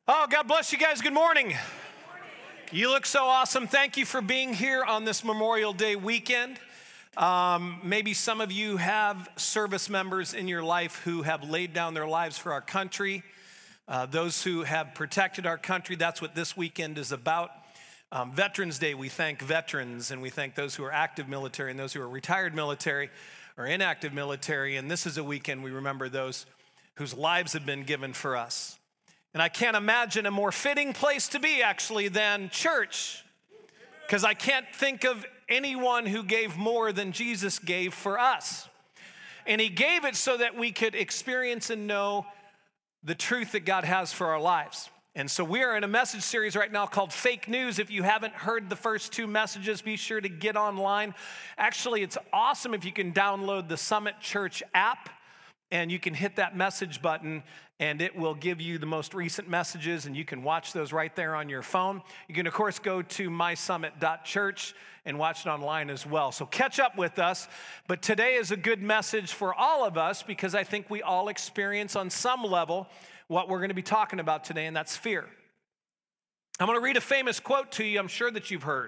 Oh, God bless you guys. Good morning. You look so awesome. Thank you for being here on this Memorial Day weekend. Maybe some of you have service members in your life who have laid down their lives for our country. Those who have protected our country, that's what this weekend is about. Veterans Day, we thank veterans and we thank those who are active military and those who are retired military or inactive military. And this is a weekend we remember those whose lives have been given for us. And I can't imagine a more fitting place to be, actually, than church, because I can't think of anyone who gave more than Jesus gave for us. And he gave it so that we could experience and know the truth that God has for our lives. And so we are in a message series right now called Fake News. If you haven't heard the first two messages, be sure to get online. Actually, it's awesome if you can download the Summit Church app, and you can hit that message button, and it will give you the most recent messages, and you can watch those right there on your phone. You can, of course, go to mysummit.church and watch it online as well. So catch up with us. But today is a good message for all of us because I think we all experience on some level what we're going to be talking about today, and that's fear. I'm going to read a famous quote to you I'm sure that you've heard.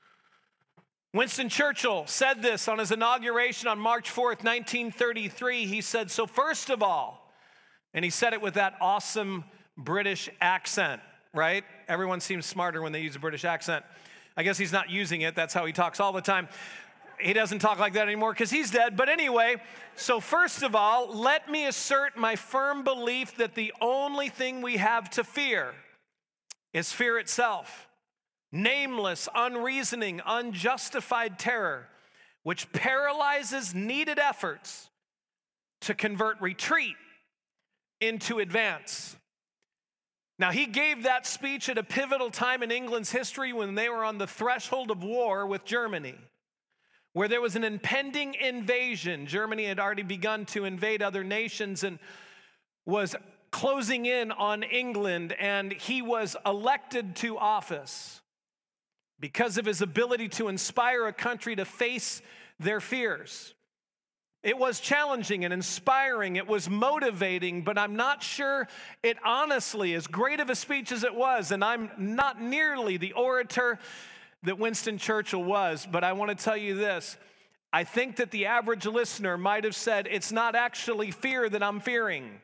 Winston Churchill said this on his inauguration on March 4th, 1933. He said, "So first of all," and he said it with that awesome British accent, right? Everyone seems smarter when they use a British accent. I guess he's not using it. That's how he talks all the time. He doesn't talk like that anymore because he's dead. But anyway, so first of all, let me assert my firm belief that the only thing we have to fear is fear itself. Nameless, unreasoning, unjustified terror, which paralyzes needed efforts to convert retreat into advance. Now, he gave that speech at a pivotal time in England's history when they were on the threshold of war with Germany, where there was an impending invasion. Germany had already begun to invade other nations and was closing in on England, and he was elected to office because of his ability to inspire a country to face their fears. It was challenging and inspiring. It was motivating, but I'm not sure it honestly, as great of a speech as it was, and I'm not nearly the orator that Winston Churchill was, but I want to tell you this. I think that the average listener might have said, it's not actually fear that I'm fearing.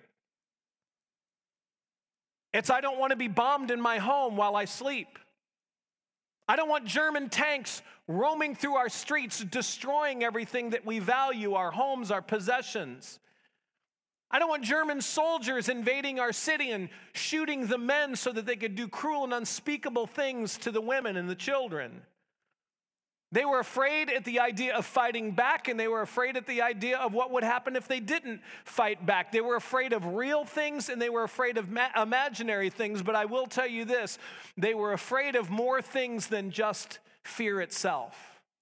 It's I don't want to be bombed in my home while I sleep. I don't want German tanks roaming through our streets, destroying everything that we value, our homes, our possessions. I don't want German soldiers invading our city and shooting the men so that they could do cruel and unspeakable things to the women and the children. They were afraid at the idea of fighting back, and they were afraid at the idea of what would happen if they didn't fight back. They were afraid of real things, and they were afraid of imaginary things, but I will tell you this, they were afraid of more things than just fear itself.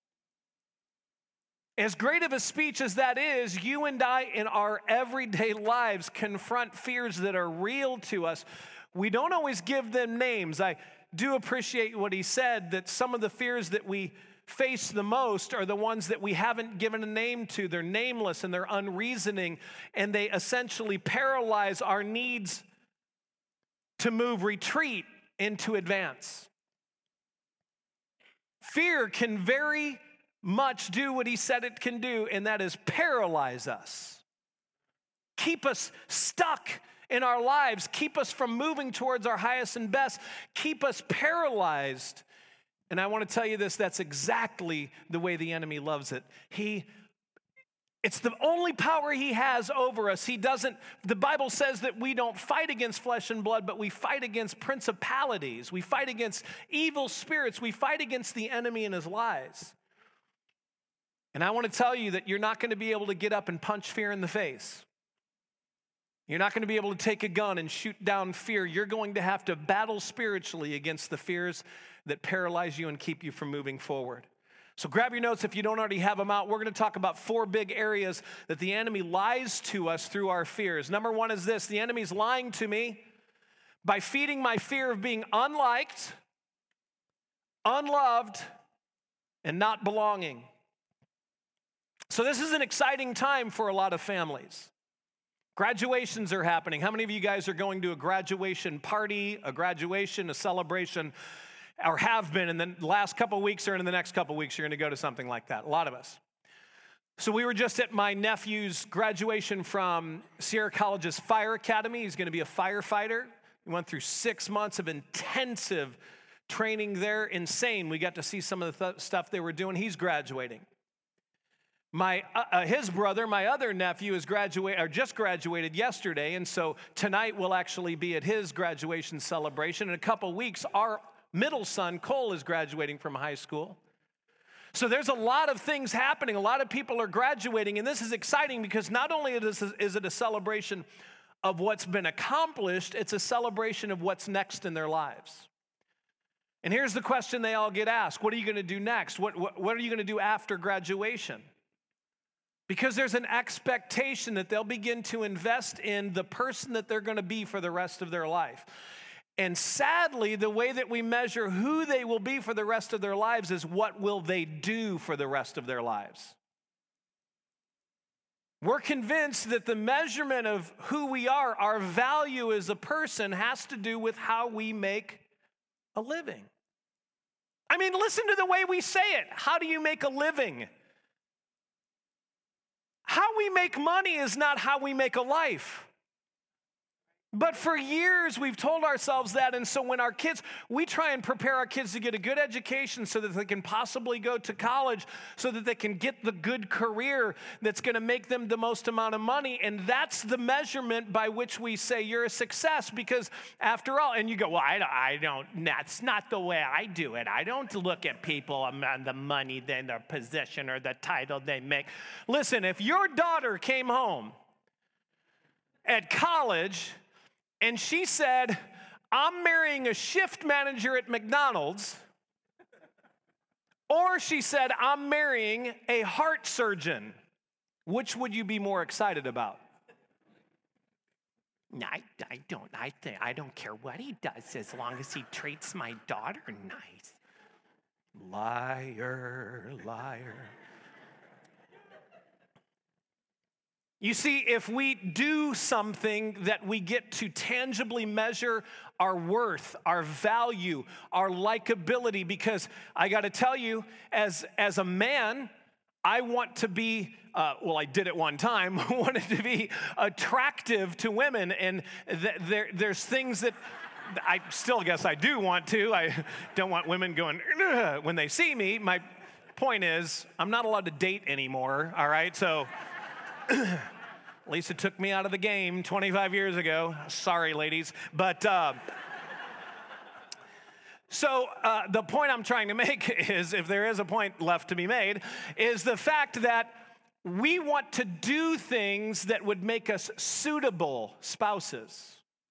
As great of a speech as that is, you and I in our everyday lives confront fears that are real to us. We don't always give them names. I do appreciate what he said, that some of the fears that we face the most are the ones that we haven't given a name to. They're nameless and they're unreasoning, and they essentially paralyze our needs to move retreat into advance. Fear can very much do what he said it can do, and that is paralyze us. Keep us stuck in our lives, keep us from moving towards our highest and best, keep us paralyzed. And I want to tell you this, that's exactly the way the enemy loves it. It's the only power he has over us. The Bible says that we don't fight against flesh and blood, but we fight against principalities. We fight against evil spirits. We fight against the enemy and his lies. And I want to tell you that you're not going to be able to get up and punch fear in the face. You're not going to be able to take a gun and shoot down fear. You're going to have to battle spiritually against the fears that paralyze you and keep you from moving forward. So grab your notes if you don't already have them out. We're going to talk about 4 big areas that the enemy lies to us through our fears. Number 1 is this: the enemy's lying to me by feeding my fear of being unliked, unloved, and not belonging. So this is an exciting time for a lot of families. Graduations are happening. How many of you guys are going to a graduation party, a graduation, a celebration, or have been in the last couple of weeks or in the next couple of weeks? You're going to go to something like that. A lot of us. So we were just at my nephew's graduation from Sierra College's Fire Academy. He's going to be a firefighter. He went through 6 months of intensive training there. Insane. We got to see some of the stuff they were doing. He's graduating. His brother, my other nephew, just graduated yesterday, and so tonight we'll actually be at his graduation celebration. In a couple weeks, our middle son, Cole, is graduating from high school. So there's a lot of things happening. A lot of people are graduating, and this is exciting because not only is it a celebration of what's been accomplished, it's a celebration of what's next in their lives. And here's the question they all get asked. What are you going to do next? What are you going to do after graduation? Because there's an expectation that they'll begin to invest in the person that they're going to be for the rest of their life. And sadly, the way that we measure who they will be for the rest of their lives is what will they do for the rest of their lives. We're convinced that the measurement of who we are, our value as a person, has to do with how we make a living. I mean, listen to the way we say it. How do you make a living? How we make money is not how we make a life. But for years, we've told ourselves that, and so when we try and prepare our kids to get a good education so that they can possibly go to college, so that they can get the good career that's going to make them the most amount of money, and that's the measurement by which we say you're a success, because after all, and you go, well, I don't, that's not the way I do it. I don't look at people on the money, then their position, or the title they make. Listen, if your daughter came home at college and she said, I'm marrying a shift manager at McDonald's, or she said, I'm marrying a heart surgeon, which would you be more excited about? I don't care what he does as long as he treats my daughter nice. Liar, liar. You see, if we do something that we get to tangibly measure our worth, our value, our likability, because I got to tell you, as a man, I want to be, I did it one time, wanted to be attractive to women, and there's things that I still guess I do want to. I don't want women going, ugh, when they see me. My point is, I'm not allowed to date anymore, all right? So... Lisa took me out of the game 25 years ago. Sorry, ladies. But the point I'm trying to make is, if there is a point left to be made, is the fact that we want to do things that would make us suitable spouses.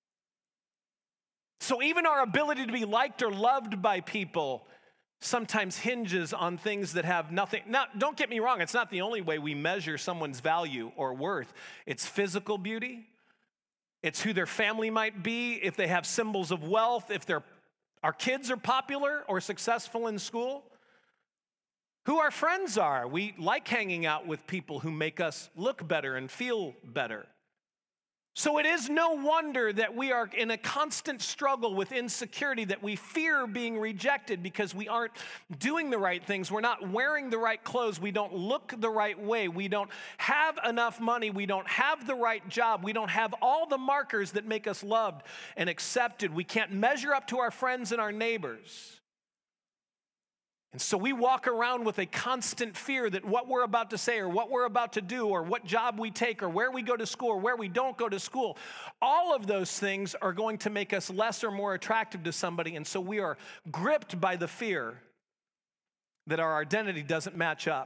So even our ability to be liked or loved by people sometimes hinges on things that have nothing. Now, don't get me wrong, it's not the only way we measure someone's value or worth. It's physical beauty. It's who their family might be, if they have symbols of wealth, if our kids are popular or successful in school, who our friends are. We like hanging out with people who make us look better and feel better. So it is no wonder that we are in a constant struggle with insecurity, that we fear being rejected because we aren't doing the right things. We're not wearing the right clothes. We don't look the right way. We don't have enough money. We don't have the right job. We don't have all the markers that make us loved and accepted. We can't measure up to our friends and our neighbors. And so we walk around with a constant fear that what we're about to say or what we're about to do or what job we take or where we go to school or where we don't go to school, all of those things are going to make us less or more attractive to somebody. And so we are gripped by the fear that our identity doesn't match up.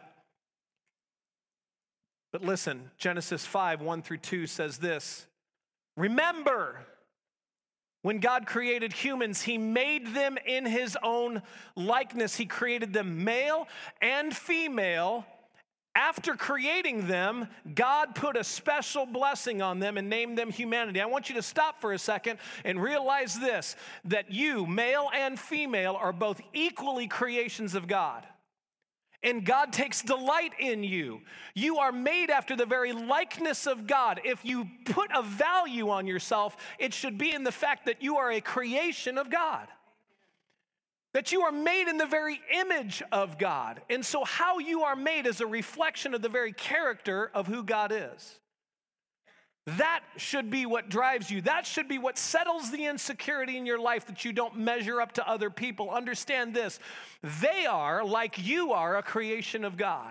But listen, Genesis 5, 1-2 says this, remember, when God created humans, he made them in his own likeness. He created them male and female. After creating them, God put a special blessing on them and named them humanity. I want you to stop for a second and realize this, that you, male and female, are both equally creations of God. and God takes delight in you. You are made after the very likeness of God. If you put a value on yourself, it should be in the fact that you are a creation of God, that you are made in the very image of God. And so how you are made is a reflection of the very character of who God is. That should be what drives you. That should be what settles the insecurity in your life, that you don't measure up to other people. Understand this: they are, like you are, a creation of God.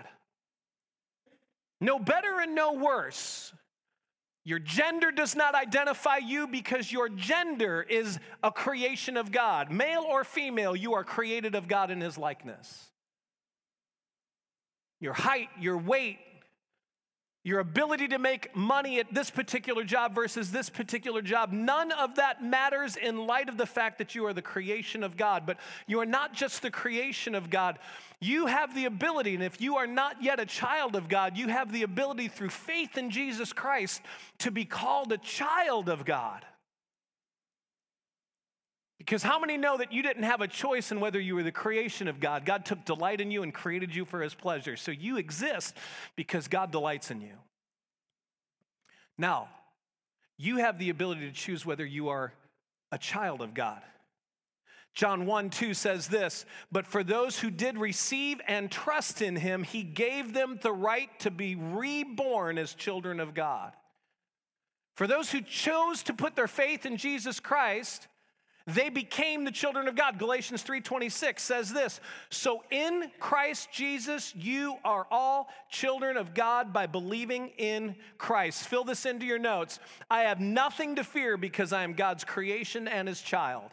No better and no worse. Your gender does not identify you because your gender is a creation of God. Male or female, you are created of God in His likeness. Your height, your weight, your ability to make money at this particular job versus this particular job, none of that matters in light of the fact that you are the creation of God. But you are not just the creation of God. You have the ability, and if you are not yet a child of God, you have the ability through faith in Jesus Christ to be called a child of God. Because how many know that you didn't have a choice in whether you were the creation of God? God took delight in you and created you for His pleasure. So you exist because God delights in you. Now, you have the ability to choose whether you are a child of God. John 1:2 says this: "But for those who did receive and trust in Him, He gave them the right to be reborn as children of God." For those who chose to put their faith in Jesus Christ, they became the children of God. Galatians 3:26 says this: "So in Christ Jesus, you are all children of God by believing in Christ." Fill this into your notes. I have nothing to fear because I am God's creation and His child.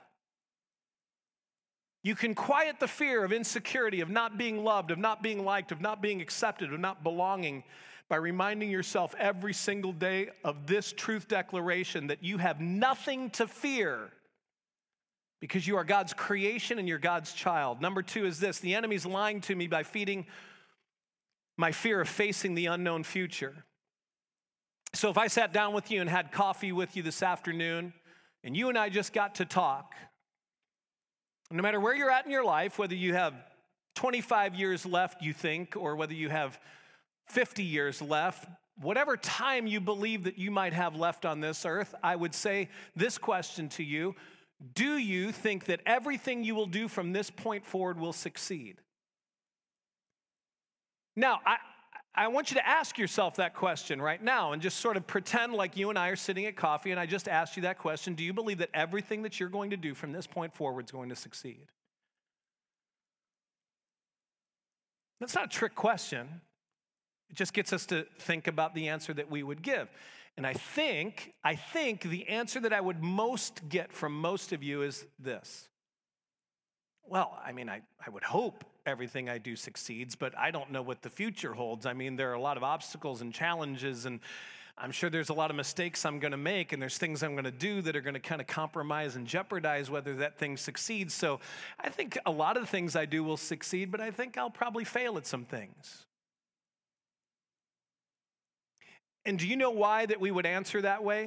You can quiet the fear of insecurity, of not being loved, of not being liked, of not being accepted, of not belonging by reminding yourself every single day of this truth declaration that you have nothing to fear because you are God's creation and you're God's child. Number 2 is this: the enemy's lying to me by feeding my fear of facing the unknown future. So if I sat down with you and had coffee with you this afternoon, and you and I just got to talk, no matter where you're at in your life, whether you have 25 years left, you think, or whether you have 50 years left, whatever time you believe that you might have left on this earth, I would say this question to you: do you think that everything you will do from this point forward will succeed? Now, I want you to ask yourself that question right now and just sort of pretend like you and I are sitting at coffee and I just asked you that question. Do you believe that everything that you're going to do from this point forward is going to succeed? That's not a trick question. It just gets us to think about the answer that we would give. And I think the answer that I would most get from most of you is this: well, I mean, I would hope everything I do succeeds, but I don't know what the future holds. I mean, there are a lot of obstacles and challenges, and I'm sure there's a lot of mistakes I'm going to make, and there's things I'm going to do that are going to kind of compromise and jeopardize whether that thing succeeds. So I think a lot of the things I do will succeed, but I think I'll probably fail at some things. And do you know why that we would answer that way?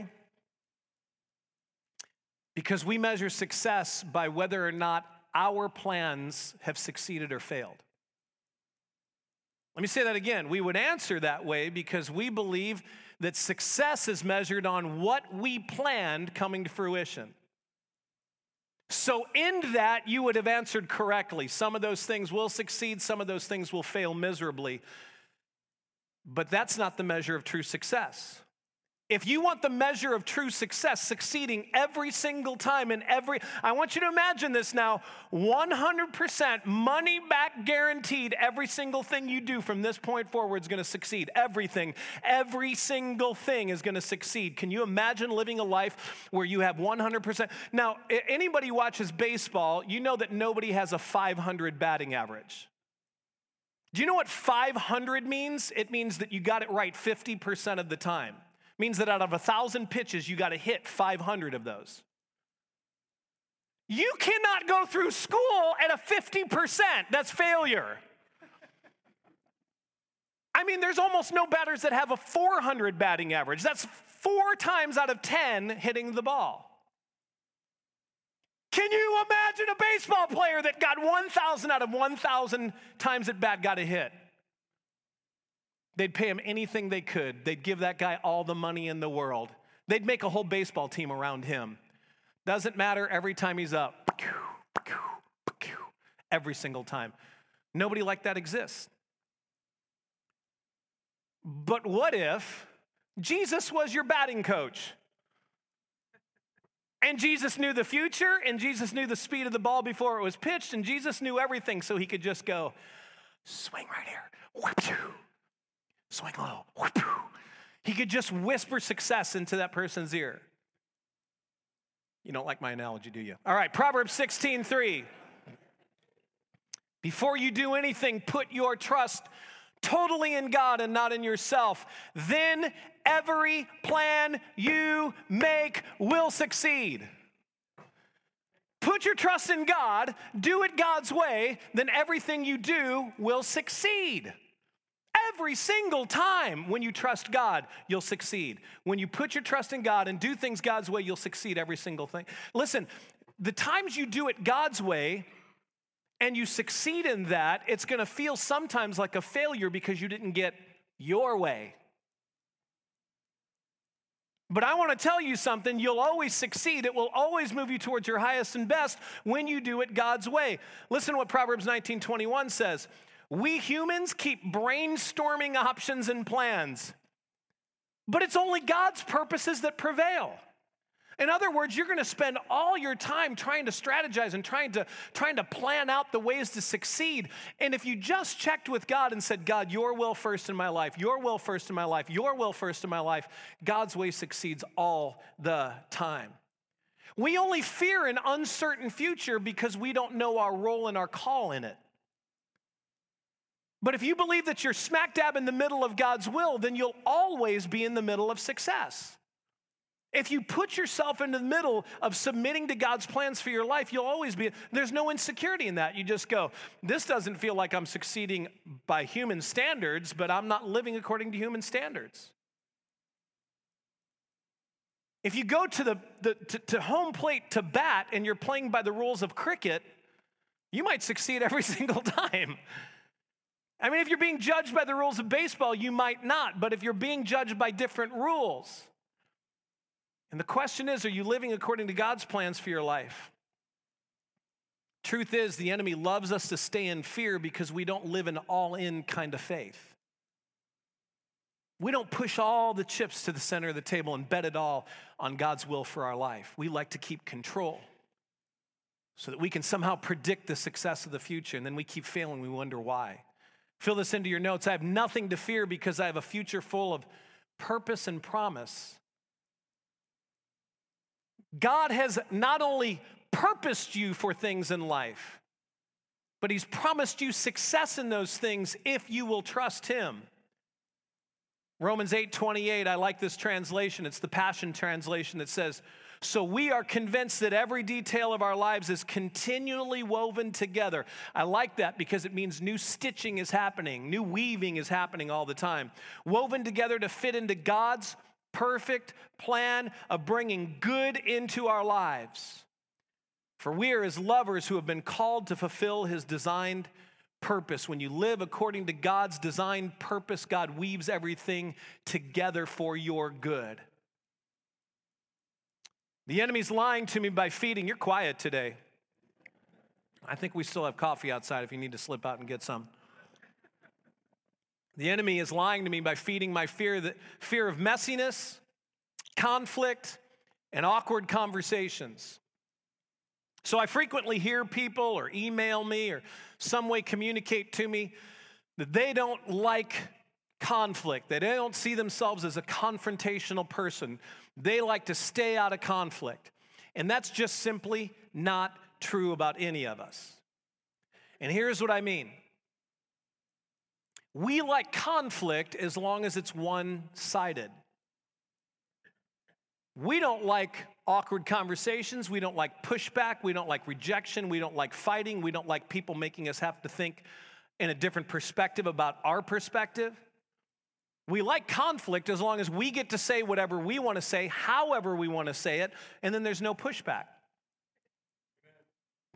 Because we measure success by whether or not our plans have succeeded or failed. Let me say that again. We would answer that way because we believe that success is measured on what we planned coming to fruition. So in that, you would have answered correctly. Some of those things will succeed, some of those things will fail miserably. But that's not the measure of true success. If you want the measure of true success, succeeding every single time I want you to imagine this now, 100% money back guaranteed, every single thing you do from this point forward is going to succeed. Everything, every single thing is going to succeed. Can you imagine living a life where you have 100%? Now, anybody who watches baseball, you know that nobody has a 500 batting average. Do you know what 500 means? It means that you got it right 50% of the time. It means that out of 1,000 pitches, you got to hit 500 of those. You cannot go through school at a 50%. That's failure. I mean, there's almost no batters that have a 400 batting average. That's 4 times out of 10 hitting the ball. Can you imagine a baseball player that got 1,000 out of 1,000 times at bat got a hit? They'd pay him anything they could. They'd give that guy all the money in the world. They'd make a whole baseball team around him. Doesn't matter, every time he's up. Every single time. Nobody like that exists. But what if Jesus was your batting coach? And Jesus knew the future, and Jesus knew the speed of the ball before it was pitched, and Jesus knew everything, so he could just go, swing right here, whoop-choo. Swing low, whoop-choo. He could just whisper success into that person's ear. You don't like my analogy, do you? All right, Proverbs 16:3. Before you do anything, put your trust totally in God and not in yourself. Then every plan you make will succeed. Put your trust in God, do it God's way, then everything you do will succeed. Every single time when you trust God, you'll succeed. When you put your trust in God and do things God's way, you'll succeed every single thing. Listen, the times you do it God's way and you succeed in that, it's going to feel sometimes like a failure because you didn't get your way. But I want to tell you something, you'll always succeed. It will always move you towards your highest and best when you do it God's way. Listen to what Proverbs 19:21 says. We humans keep brainstorming options and plans, but it's only God's purposes that prevail. In other words, you're going to spend all your time trying to strategize and trying to plan out the ways to succeed. And if you just checked with God and said, God, your will first in my life, your will first in my life, your will first in my life, God's way succeeds all the time. We only fear an uncertain future because we don't know our role and our call in it. But if you believe that you're smack dab in the middle of God's will, then you'll always be in the middle of success. If you put yourself into the middle of submitting to God's plans for your life, you'll always be, there's no insecurity in that. You just go, this doesn't feel like I'm succeeding by human standards, but I'm not living according to human standards. If you go to to home plate to bat and you're playing by the rules of cricket, you might succeed every single time. I mean, if you're being judged by the rules of baseball, you might not. But if you're being judged by different rules, and the question is, are you living according to God's plans for your life? Truth is, the enemy loves us to stay in fear because we don't live an all-in kind of faith. We don't push all the chips to the center of the table and bet it all on God's will for our life. We like to keep control so that we can somehow predict the success of the future, and then we keep failing. We wonder why. Fill this into your notes. I have nothing to fear because I have a future full of purpose and promise. God has not only purposed you for things in life, but he's promised you success in those things if you will trust him. Romans 8:28, I like this translation. It's the Passion Translation that says, so we are convinced that every detail of our lives is continually woven together. I like that because it means new stitching is happening, new weaving is happening all the time. Woven together to fit into God's perfect plan of bringing good into our lives. For we are his lovers who have been called to fulfill his designed purpose. When you live according to God's designed purpose, God weaves everything together for your good. The enemy's lying to me by feeding. You're quiet today. I think we still have coffee outside if you need to slip out and get some. The enemy is lying to me by feeding my fear of messiness, conflict, and awkward conversations. So I frequently hear people or email me or some way communicate to me that they don't like conflict, that they don't see themselves as a confrontational person. They like to stay out of conflict. And that's just simply not true about any of us. And here's what I mean. We like conflict as long as it's one-sided. We don't like awkward conversations. We don't like pushback. We don't like rejection. We don't like fighting. We don't like people making us have to think in a different perspective about our perspective. We like conflict as long as we get to say whatever we want to say, however we want to say it, and then there's no pushback.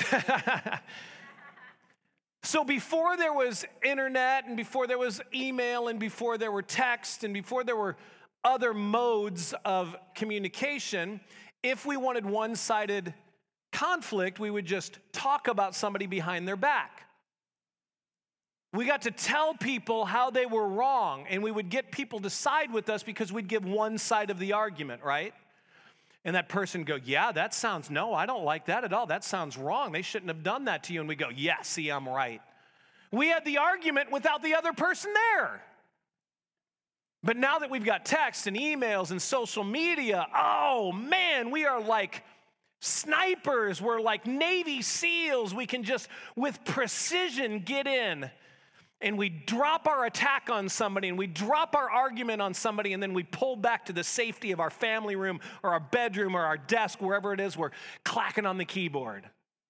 So before there was internet and before there was email and before there were text and before there were other modes of communication, if we wanted one-sided conflict, we would just talk about somebody behind their back. We got to tell people how they were wrong, and we would get people to side with us because we'd give one side of the argument, right? And that person go, yeah, that sounds, no, I don't like that at all. That sounds wrong. They shouldn't have done that to you. And we go, yeah, see, I'm right. We had the argument without the other person there. But now that we've got text and emails and social media, oh man, we are like snipers. We're like Navy SEALs. We can just, with precision, get in. And we drop our attack on somebody, and we drop our argument on somebody, and then we pull back to the safety of our family room or our bedroom or our desk, wherever it is, we're clacking on the keyboard.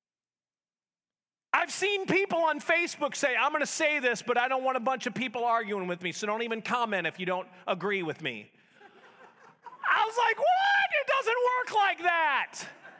I've seen people on Facebook say, I'm going to say this, but I don't want a bunch of people arguing with me, so don't even comment if you don't agree with me. I was like, what? It doesn't work like that.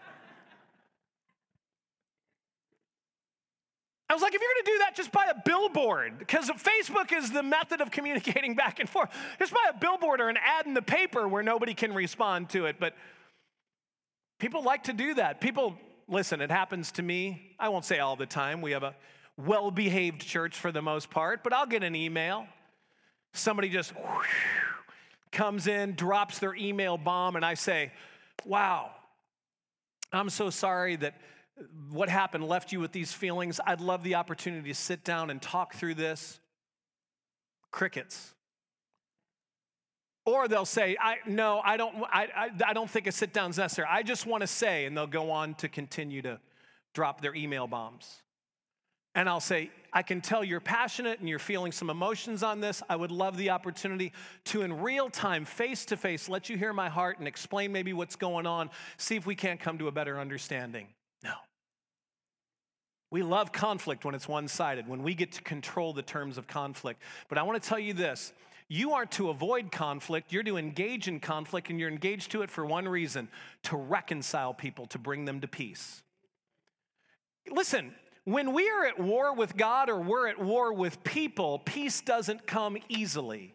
I was like, if you're going to do that, just buy a billboard, because Facebook is the method of communicating back and forth. Just buy a billboard or an ad in the paper where nobody can respond to it. But people like to do that. People, listen, it happens to me. I won't say all the time. We have a well-behaved church for the most part, but I'll get an email. Somebody just comes in, drops their email bomb, and I say, wow, I'm so sorry that what happened left you with these feelings. I'd love the opportunity to sit down and talk through this. Crickets. Or they'll say, I don't think a sit down is necessary. I just want to say, and they'll go on to continue to drop their email bombs. And I'll say, I can tell you're passionate and you're feeling some emotions on this. I would love the opportunity to, in real time, face to face, let you hear my heart and explain maybe what's going on. See if we can't come to a better understanding. No. We love conflict when it's one-sided, when we get to control the terms of conflict. But I want to tell you this. You aren't to avoid conflict. You're to engage in conflict, and you're engaged to it for one reason, to reconcile people, to bring them to peace. Listen, when we are at war with God or we're at war with people, peace doesn't come easily.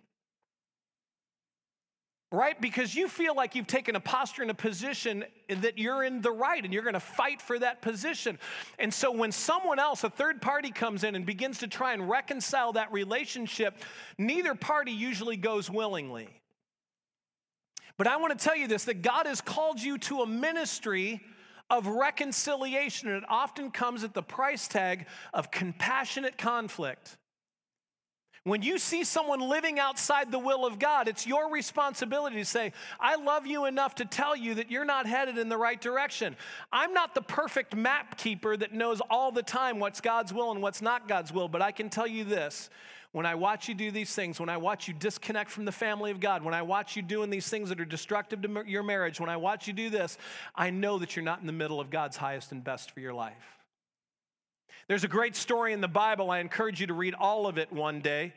Right? Because you feel like you've taken a posture and a position that you're in the right and you're going to fight for that position. And so when someone else, a third party, comes in and begins to try and reconcile that relationship, neither party usually goes willingly. But I want to tell you this, that God has called you to a ministry of reconciliation, and it often comes at the price tag of compassionate conflict. When you see someone living outside the will of God, it's your responsibility to say, I love you enough to tell you that you're not headed in the right direction. I'm not the perfect map keeper that knows all the time what's God's will and what's not God's will, but I can tell you this. When I watch you do these things, when I watch you disconnect from the family of God, when I watch you doing these things that are destructive to your marriage, when I watch you do this, I know that you're not in the middle of God's highest and best for your life. There's a great story in the Bible. I encourage you to read all of it one day.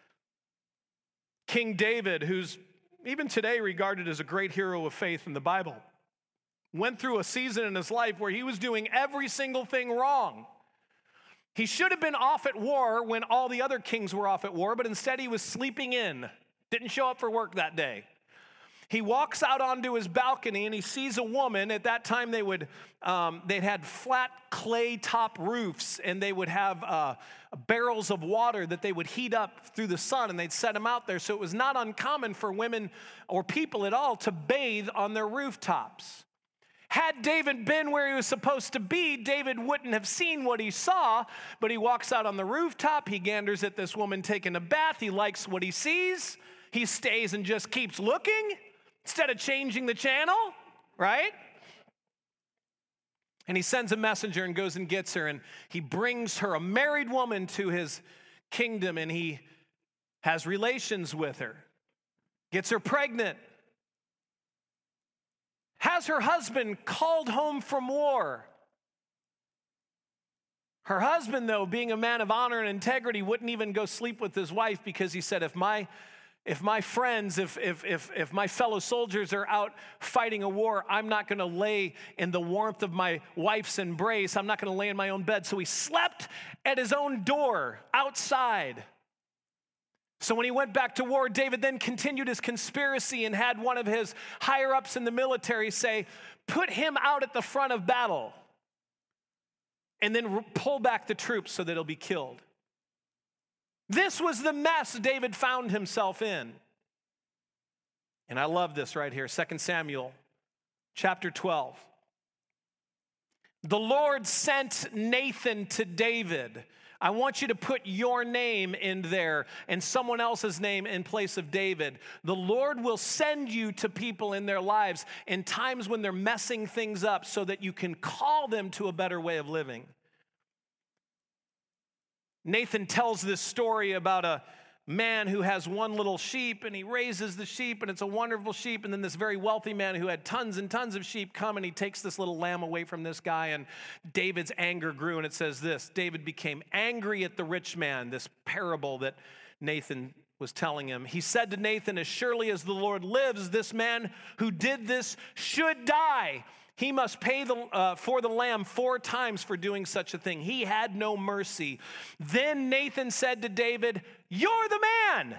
King David, who's even today regarded as a great hero of faith in the Bible, went through a season in his life where he was doing every single thing wrong. He should have been off at war when all the other kings were off at war, but instead he was sleeping in, didn't show up for work that day. He walks out onto his balcony and he sees a woman. At that time, they'd had flat clay top roofs, and they would have barrels of water that they would heat up through the sun, and they'd set them out there. So it was not uncommon for women or people at all to bathe on their rooftops. Had David been where he was supposed to be, David wouldn't have seen what he saw, but he walks out on the rooftop. He ganders at this woman taking a bath. He likes what he sees. He stays and just keeps looking instead of changing the channel, right? And he sends a messenger and goes and gets her, and he brings her, a married woman, to his kingdom, and he has relations with her, gets her pregnant, has her husband called home from war. Her husband, though, being a man of honor and integrity, wouldn't even go sleep with his wife because he said, if my If my friends, if my fellow soldiers are out fighting a war, I'm not going to lay in the warmth of my wife's embrace. I'm not going to lay in my own bed. So he slept at his own door outside. So when he went back to war, David then continued his conspiracy and had one of his higher-ups in the military say, put him out at the front of battle and then pull back the troops so that he'll be killed. This was the mess David found himself in. And I love this right here, 2 Samuel chapter 12. The Lord sent Nathan to David. I want you to put your name in there and someone else's name in place of David. The Lord will send you to people in their lives in times when they're messing things up so that you can call them to a better way of living. Nathan tells this story about a man who has one little sheep and he raises the sheep and it's a wonderful sheep. And then this very wealthy man who had tons and tons of sheep come and he takes this little lamb away from this guy, and David's anger grew. And it says this: David became angry at the rich man, this parable that Nathan was telling him. He said to Nathan, as surely as the Lord lives, this man who did this should die. He must pay for the lamb 4 times for doing such a thing. He had no mercy. Then Nathan said to David, you're the man.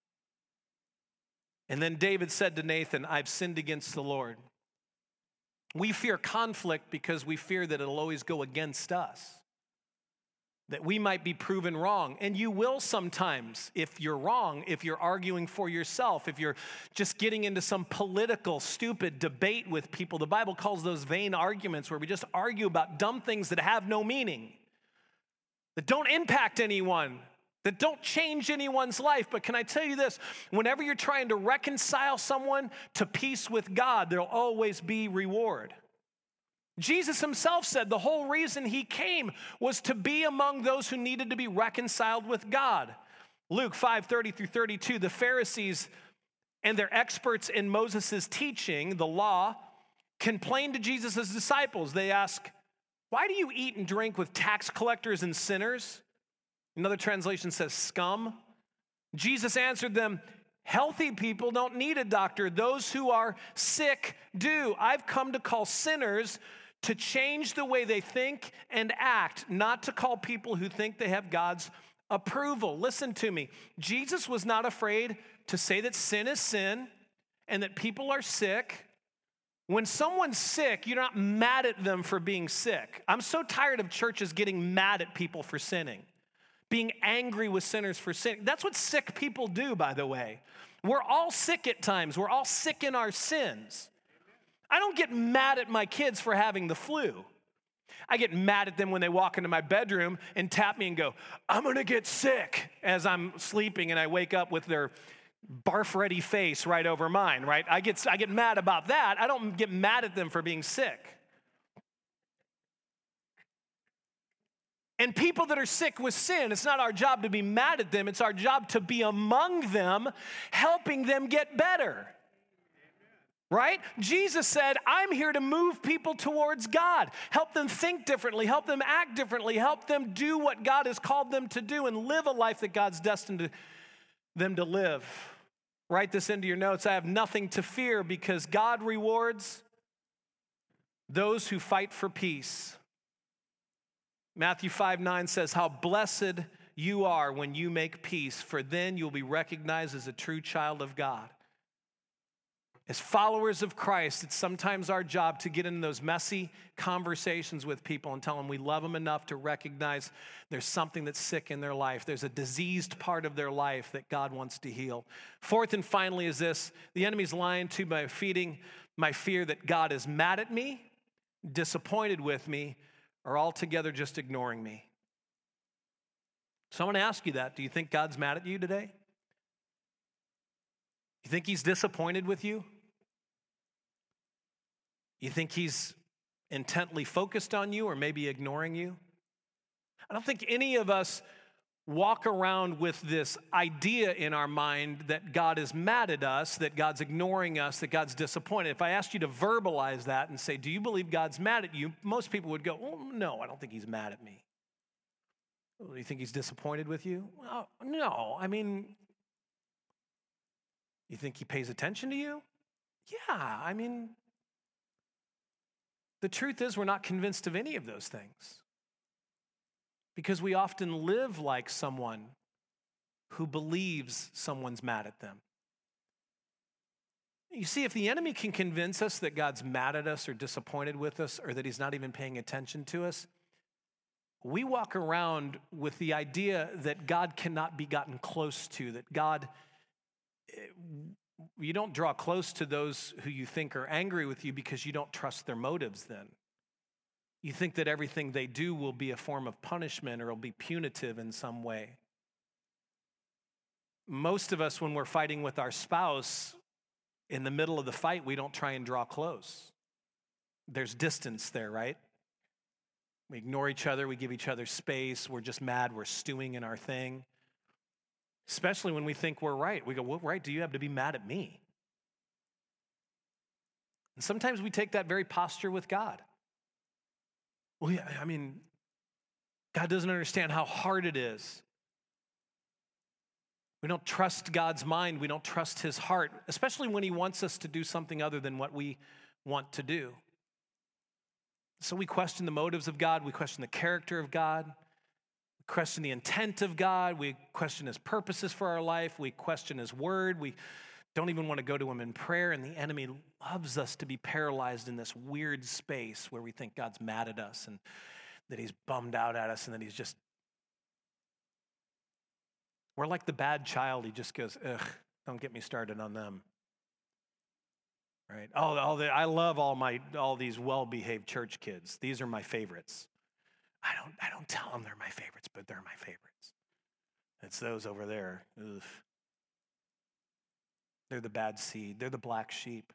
And then David said to Nathan, I've sinned against the Lord. We fear conflict because we fear that it'll always go against us, that we might be proven wrong. And you will sometimes if you're wrong, if you're arguing for yourself, if you're just getting into some political, stupid debate with people. The Bible calls those vain arguments, where we just argue about dumb things that have no meaning, that don't impact anyone, that don't change anyone's life. But can I tell you this? Whenever you're trying to reconcile someone to peace with God, there'll always be reward. Jesus himself said the whole reason he came was to be among those who needed to be reconciled with God. Luke 5:30-32, the Pharisees and their experts in Moses' teaching, the law, complained to Jesus' disciples. They ask, why do you eat and drink with tax collectors and sinners? Another translation says scum. Jesus answered them, healthy people don't need a doctor. Those who are sick do. I've come to call sinners to change the way they think and act, not to call people who think they have God's approval. Listen to me. Jesus was not afraid to say that sin is sin and that people are sick. When someone's sick, you're not mad at them for being sick. I'm so tired of churches getting mad at people for sinning, being angry with sinners for sinning. That's what sick people do, by the way. We're all sick at times. We're all sick in our sins. I don't get mad at my kids for having the flu. I get mad at them when they walk into my bedroom and tap me and go, I'm going to get sick, as I'm sleeping and I wake up with their barf-ready face right over mine, right? I get mad about that. I don't get mad at them for being sick. And people that are sick with sin, it's not our job to be mad at them. It's our job to be among them, helping them get better. Right? Jesus said, I'm here to move people towards God, help them think differently, help them act differently, help them do what God has called them to do and live a life that God's destined them to live. Write this into your notes. I have nothing to fear because God rewards those who fight for peace. Matthew 5:9 says, how blessed you are when you make peace, for then you'll be recognized as a true child of God. As followers of Christ, it's sometimes our job to get in those messy conversations with people and tell them we love them enough to recognize there's something that's sick in their life. There's a diseased part of their life that God wants to heal. Fourth and finally is this: the enemy's lying to me by feeding my fear that God is mad at me, disappointed with me, or altogether just ignoring me. So I want to ask you that. Do you think God's mad at you today? You think he's disappointed with you? You think he's intently focused on you or maybe ignoring you? I don't think any of us walk around with this idea in our mind that God is mad at us, that God's ignoring us, that God's disappointed. If I asked you to verbalize that and say, do you believe God's mad at you? Most people would go, oh, no, I don't think he's mad at me. Do you think he's disappointed with you? No, I mean, You think he pays attention to you? Yeah, I mean, the truth is we're not convinced of any of those things because we often live like someone who believes someone's mad at them. You see, if the enemy can convince us that God's mad at us or disappointed with us or that he's not even paying attention to us, we walk around with the idea that God cannot be gotten close to, that God, you don't draw close to those who you think are angry with you because you don't trust their motives then. You think that everything they do will be a form of punishment or will be punitive in some way. Most of us, when we're fighting with our spouse, in the middle of the fight, we don't try and draw close. There's distance there, right? We ignore each other, we give each other space, we're just mad, we're stewing in our thing. Especially when we think we're right. We go, what right do you have to be mad at me? And sometimes we take that very posture with God. Well, yeah, I mean, God doesn't understand how hard it is. We don't trust God's mind. We don't trust his heart, especially when he wants us to do something other than what we want to do. So we question the motives of God. We question the character of God. We question the intent of God. We question his purposes for our life. We question his word. We don't even want to go to him in prayer. And the enemy loves us to be paralyzed in this weird space where we think God's mad at us and that he's bummed out at us and that he's just, we're like the bad child. He just goes, ugh, don't get me started on them. Right? I love all these well-behaved church kids. These are my favorites. I don't tell them they're my favorites, but they're my favorites. It's those over there. Ugh. They're the bad seed. They're the black sheep.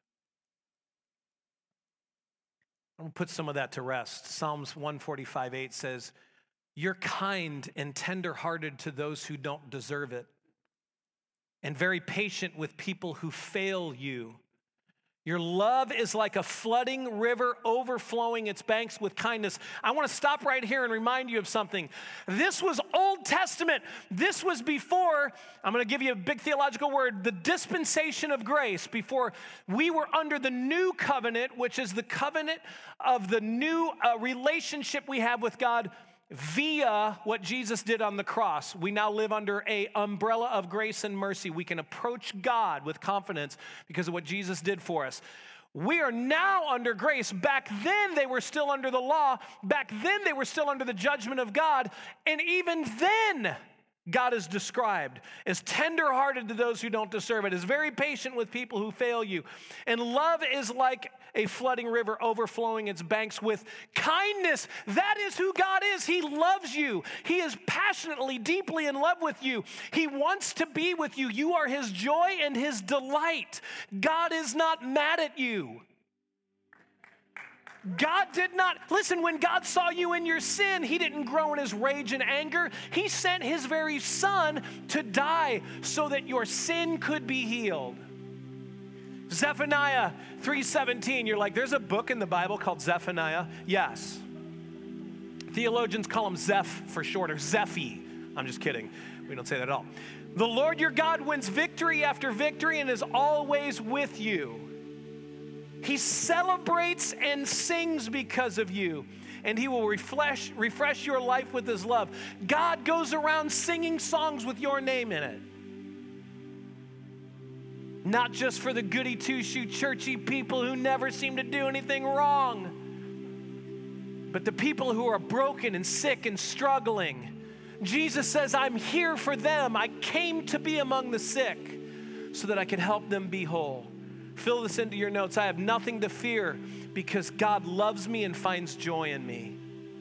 I'm going to put some of that to rest. Psalms 145:8 says, "You're kind and tender-hearted to those who don't deserve it, and very patient with people who fail you. Your love is like a flooding river overflowing its banks with kindness." I want to stop right here and remind you of something. This was Old Testament. This was before, I'm going to give you a big theological word, the dispensation of grace, before we were under the new covenant, which is the covenant of the new relationship we have with God via what Jesus did on the cross. We now live under an umbrella of grace and mercy. We can approach God with confidence because of what Jesus did for us. We are now under grace. Back then, they were still under the law. Back then, they were still under the judgment of God. And even then, God is described as tender-hearted to those who don't deserve it, is very patient with people who fail you. And love is like a flooding river overflowing its banks with kindness. That is who God is. He loves you. He is passionately, deeply in love with you. He wants to be with you. You are his joy and his delight. God is not mad at you. God did not, listen, when God saw you in your sin, he didn't grow in his rage and anger. He sent his very son to die so that your sin could be healed. Zephaniah 3:17, you're like, there's a book in the Bible called Zephaniah. Yes. Theologians call him Zeph for short, or Zephi. I'm just kidding. We don't say that at all. The Lord your God wins victory after victory and is always with you. He celebrates and sings because of you, and he will refresh your life with his love. God goes around singing songs with your name in it. Not just for the goody two-shoe churchy people who never seem to do anything wrong, but the people who are broken and sick and struggling. Jesus says, I'm here for them. I came to be among the sick so that I can help them be whole. Fill this into your notes. I have nothing to fear because God loves me and finds joy in me.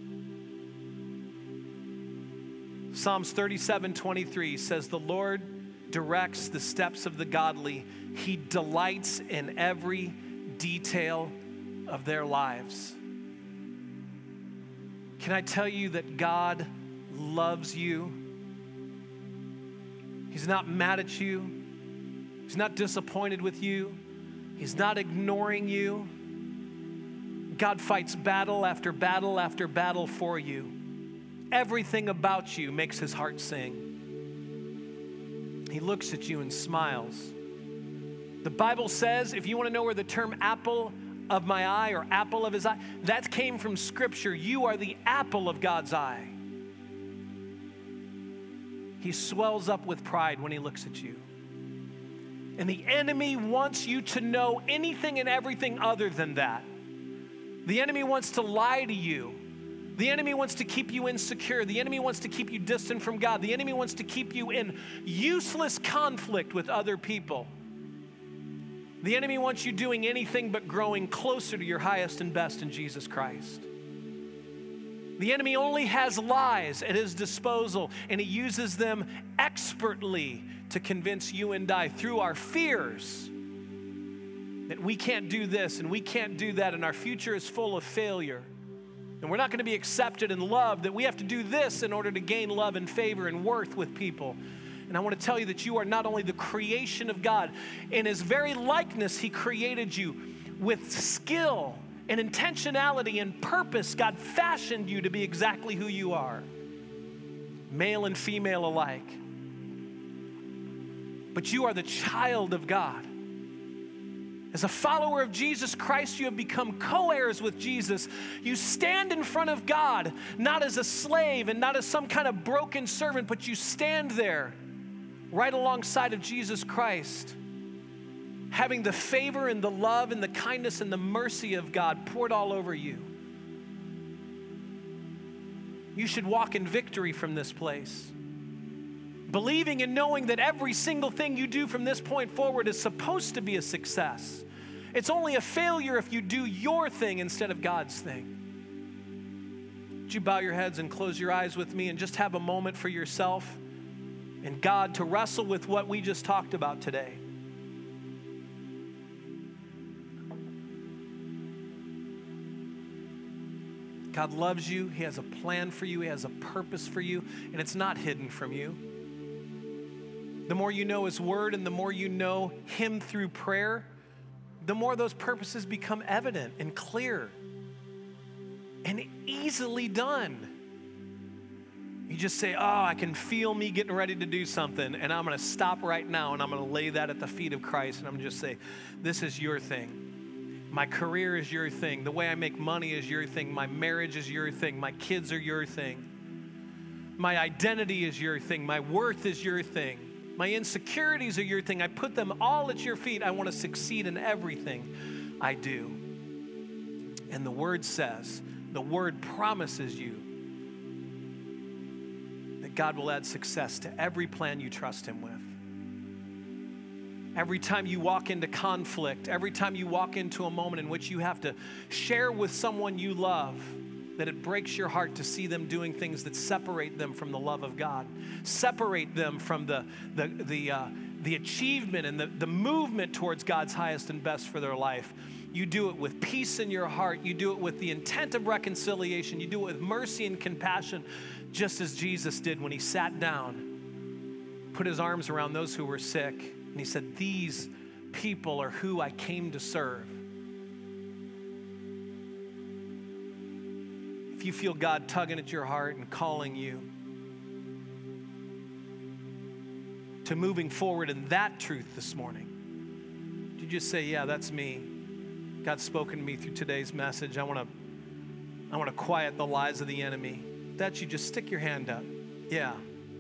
Psalms 37:23 says, the Lord directs the steps of the godly. He delights in every detail of their lives. Can I tell you that God loves you? He's not mad at you. He's not disappointed with you. He's not ignoring you. God fights battle after battle after battle for you. Everything about you makes his heart sing. He looks at you and smiles. The Bible says, if you want to know where the term apple of my eye or apple of his eye, that came from Scripture. You are the apple of God's eye. He swells up with pride when he looks at you. And the enemy wants you to know anything and everything other than that. The enemy wants to lie to you. The enemy wants to keep you insecure. The enemy wants to keep you distant from God. The enemy wants to keep you in useless conflict with other people. The enemy wants you doing anything but growing closer to your highest and best in Jesus Christ. The enemy only has lies at his disposal, and he uses them expertly to convince you and I through our fears that we can't do this and we can't do that, and our future is full of failure. And we're not going to be accepted and loved, that we have to do this in order to gain love and favor and worth with people. And I want to tell you that you are not only the creation of God, in his very likeness, he created you with skill and intentionality and purpose. God fashioned you to be exactly who you are, male and female alike. But you are the child of God. As a follower of Jesus Christ, you have become co-heirs with Jesus. You stand in front of God, not as a slave and not as some kind of broken servant, but you stand there right alongside of Jesus Christ, having the favor and the love and the kindness and the mercy of God poured all over you. You should walk in victory from this place, believing and knowing that every single thing you do from this point forward is supposed to be a success. It's only a failure if you do your thing instead of God's thing. Would you bow your heads and close your eyes with me and just have a moment for yourself and God to wrestle with what we just talked about today? God loves you. He has a plan for you. He has a purpose for you, and it's not hidden from you. The more you know his word and the more you know him through prayer, the more those purposes become evident and clear and easily done. You just say, oh, I can feel me getting ready to do something, and I'm going to stop right now, and I'm going to lay that at the feet of Christ, and I'm going to just say, this is your thing. My career is your thing. The way I make money is your thing. My marriage is your thing. My kids are your thing. My identity is your thing. My worth is your thing. My insecurities are your thing. I put them all at your feet. I want to succeed in everything I do. And the word says, the word promises you that God will add success to every plan you trust him with. Every time you walk into conflict, every time you walk into a moment in which you have to share with someone you love, that it breaks your heart to see them doing things that separate them from the love of God, separate them from the achievement and the movement towards God's highest and best for their life. You do it with peace in your heart. You do it with the intent of reconciliation. You do it with mercy and compassion, just as Jesus did when he sat down, put his arms around those who were sick, and he said, these people are who I came to serve. If you feel God tugging at your heart and calling you to moving forward in that truth this morning, you just say, yeah, that's me. God's spoken to me through today's message. I want to quiet the lies of the enemy. That you just stick your hand up. Yeah.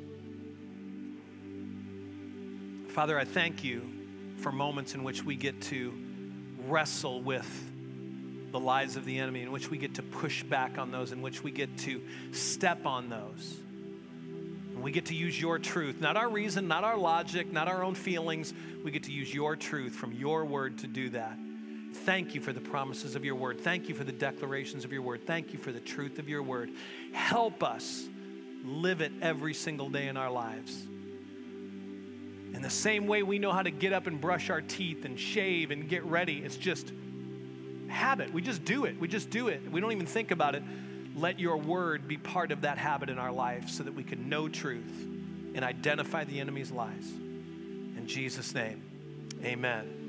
Father, I thank you for moments in which we get to wrestle with the lies of the enemy, in which we get to push back on those, in which we get to step on those. And we get to use your truth, not our reason, not our logic, not our own feelings. We get to use your truth from your word to do that. Thank you for the promises of your word. Thank you for the declarations of your word. Thank you for the truth of your word. Help us live it every single day in our lives. In the same way we know how to get up and brush our teeth and shave and get ready, it's just habit. We just do it. We just do it. We don't even think about it. Let your word be part of that habit in our life so that we can know truth and identify the enemy's lies. In Jesus' name, amen.